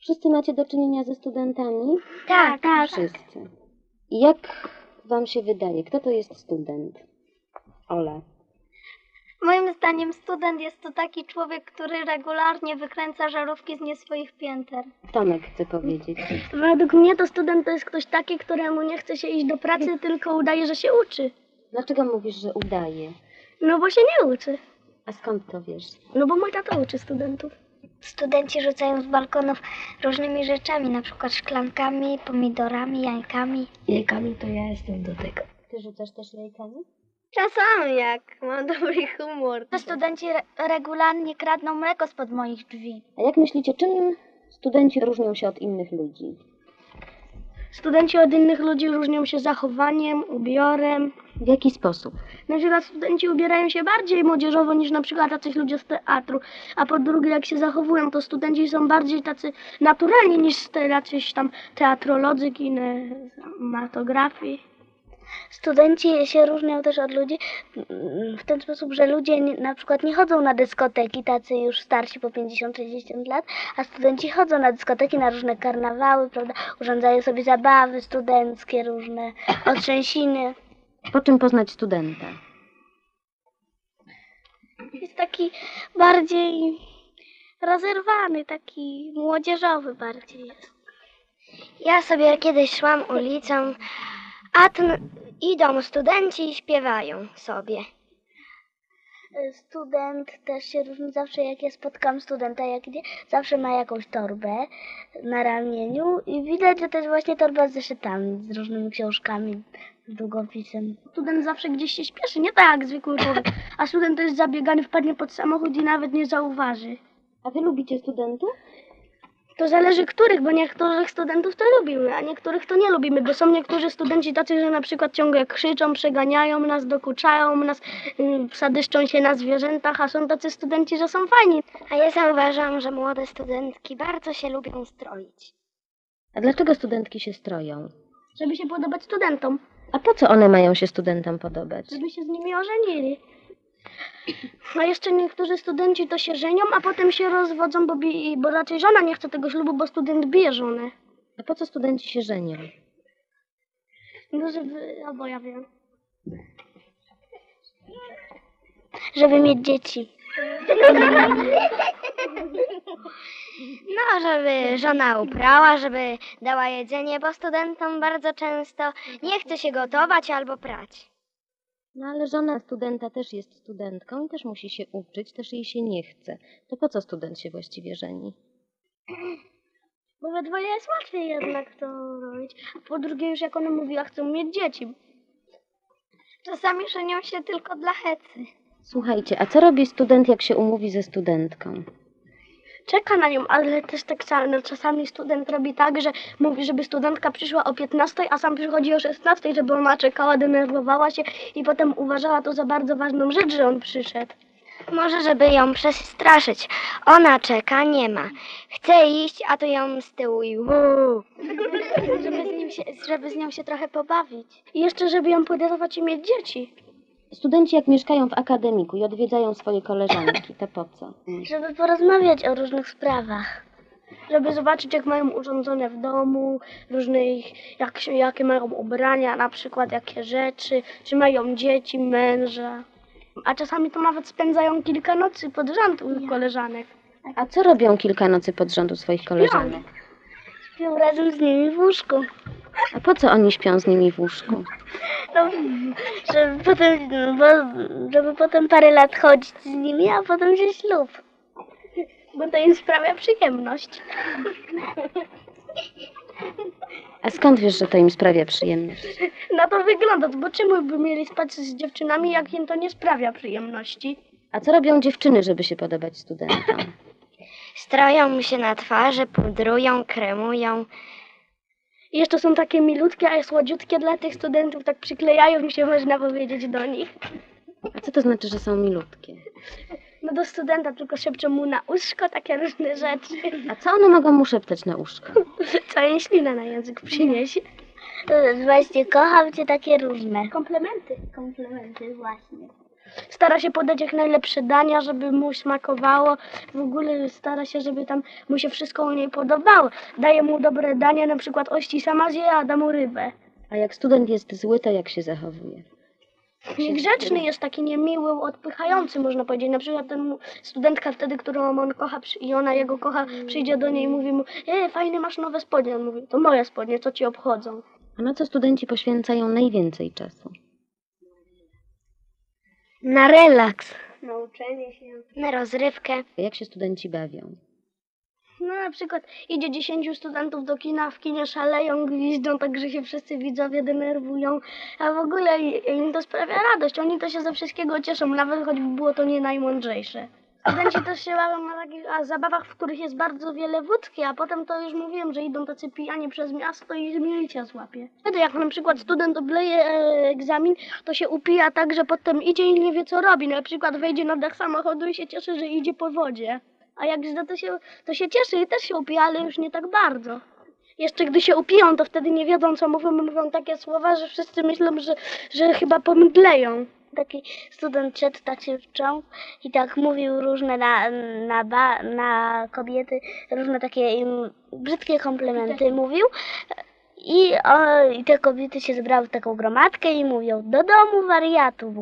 Wszyscy macie do czynienia ze studentami? Tak, tak. Wszyscy. I jak wam się wydaje, kto to jest student? Ola. Moim zdaniem student jest to taki człowiek, który regularnie wykręca żarówki z nie swoich pięter. Tomek chce powiedzieć. Według mnie to student to jest ktoś taki, któremu nie chce się iść do pracy, tylko udaje, że się uczy. Dlaczego mówisz, że udaje? No bo się nie uczy. A skąd to wiesz? No bo mój tata uczy studentów. Studenci rzucają z balkonów różnymi rzeczami, na przykład szklankami, pomidorami, jajkami. Jajkami to ja jestem do tego. Ty rzucasz też jajkami? Czasami, jak mam dobry humor. Studenci regularnie kradną mleko spod moich drzwi. A jak myślicie, czym studenci różnią się od innych ludzi? Studenci od innych ludzi różnią się zachowaniem, ubiorem. W jaki sposób? Na przykład studenci ubierają się bardziej młodzieżowo niż na przykład jacyś ludzie z teatru. A po drugie, jak się zachowują, to studenci są bardziej tacy naturalni niż jacyś tam teatrolodzy, kinematografii. Studenci się różnią też od ludzi w ten sposób, że ludzie na przykład nie chodzą na dyskoteki, tacy już starsi po 50-60 lat, a studenci chodzą na dyskoteki, na różne karnawały, prawda? Urządzają sobie zabawy studenckie, różne otrzęsiny. Po czym poznać studenta? Jest taki bardziej rozerwany, taki młodzieżowy bardziej jest. Ja sobie kiedyś szłam ulicą, a idą studenci i śpiewają sobie. Student też się różni zawsze, jak ja spotkam studenta, jak idzie, zawsze ma jakąś torbę na ramieniu i widać, że to jest właśnie torba z zeszytami, z różnymi książkami, z długopisem. Student zawsze gdzieś się śpieszy, nie tak jak zwykły człowiek, a student to jest zabiegany, wpadnie pod samochód i nawet nie zauważy. A wy lubicie studentów? To zależy których, bo niektórych studentów to lubimy, a niektórych to nie lubimy, bo są niektórzy studenci tacy, że na przykład ciągle krzyczą, przeganiają nas, dokuczają nas, sadyszczą się na zwierzętach, a są tacy studenci, że są fajni. A ja zauważam, że młode studentki bardzo się lubią stroić. A dlaczego studentki się stroją? Żeby się podobać studentom, A po co one mają się studentom podobać? żeby się z nimi ożenili. A jeszcze niektórzy studenci to się żenią, a potem się rozwodzą, bo raczej żona nie chce tego ślubu, bo student bije żonę. A po co studenci się żenią? No albo ja wiem. Żeby mieć dzieci. No, żeby żona uprała, żeby dała jedzenie, bo studentom bardzo często nie chce się gotować albo prać. No ale żona studenta też jest studentką i też musi się uczyć, też jej się nie chce. To po co student się właściwie żeni? Bo we dwoje jest łatwiej jednak to robić. A po drugie już jak ona mówiła, chcą mieć dzieci. Czasami żenią się tylko dla hecy. Słuchajcie, a co robi student, jak się umówi ze studentką? Czeka na nią, ale też tak czasami student robi tak, że mówi, żeby studentka przyszła o 15, a sam przychodzi o 16, żeby ona czekała, denerwowała się i potem uważała to za bardzo ważną rzecz, że on przyszedł. Może żeby ją przestraszyć. Ona czeka, nie ma. Chce iść, a to ją z tyłu i żeby z nią się trochę pobawić. I jeszcze, żeby ją podarować i mieć dzieci. Studenci jak mieszkają w akademiku i odwiedzają swoje koleżanki, to po co? Żeby porozmawiać o różnych sprawach. Żeby zobaczyć, jak mają urządzone w domu, jakie mają ubrania, na przykład jakie rzeczy, czy mają dzieci, męża. A czasami to nawet spędzają kilka nocy pod rząd u koleżanek. A co robią kilka nocy pod rząd u swoich koleżanek? Śpią razem z nimi w łóżku. A po co oni śpią z nimi w łóżku? No, żeby potem parę lat chodzić z nimi, a potem się ślub. Bo to im sprawia przyjemność. A skąd wiesz, że to im sprawia przyjemność? Na to wygląda, bo czemu by mieli spać z dziewczynami, jak im to nie sprawia przyjemności? A co robią dziewczyny, żeby się podobać studentom? Stroją się na twarzy, pudrują, kremują. I jeszcze są takie milutkie, a słodziutkie dla tych studentów, tak przyklejają się, można powiedzieć, do nich. A co to znaczy, że są milutkie? No do studenta tylko szepczą mu na uszko takie różne rzeczy. A co one mogą mu szeptać na uszko? Co jej ślina na język przyniesie. Właśnie, kocham cię, takie różne. Komplementy. Komplementy, właśnie. Stara się podać jak najlepsze dania, żeby mu smakowało. W ogóle stara się, żeby tam mu się wszystko u niej podobało. Daje mu dobre dania, na przykład ości sama zje, a da mu rybę. A jak student jest zły, to jak się zachowuje? Niegrzeczny jest, taki niemiły, odpychający, można powiedzieć. Na przykład studentka wtedy, którą on kocha i ona jego kocha, przyjdzie do niej i mówi mu: fajne masz nowe spodnie. On mówi: to moje spodnie, co ci obchodzą? A na co studenci poświęcają najwięcej czasu? Na relaks, Na uczenie się. na rozrywkę. Jak się studenci bawią? No na przykład idzie 10 studentów do kina, w kinie szaleją, gwiżdżą, tak że się wszyscy widzowie denerwują, a w ogóle im to sprawia radość, oni to się ze wszystkiego cieszą, nawet choćby było to nie najmądrzejsze. Studenci też się bawią na takich zabawach, w których jest bardzo wiele wódki, a potem to już mówiłem, że idą tacy pijani przez miasto i milicja złapie. Wtedy jak na przykład student obleje egzamin, to się upija tak, że potem idzie i nie wie co robi, na przykład wejdzie na dach samochodu i się cieszy, że idzie po wodzie. A jak zda, to się cieszy i też się upija, ale już nie tak bardzo. Jeszcze gdy się upiją, to wtedy nie wiedzą co mówią, mówią takie słowa, że wszyscy myślą, że chyba pomydleją. Taki student szedł tak się wciął i tak mówił różne na kobiety, różne takie im brzydkie komplementy mówił. I te kobiety się zebrały w taką gromadkę i mówią: do domu wariatów.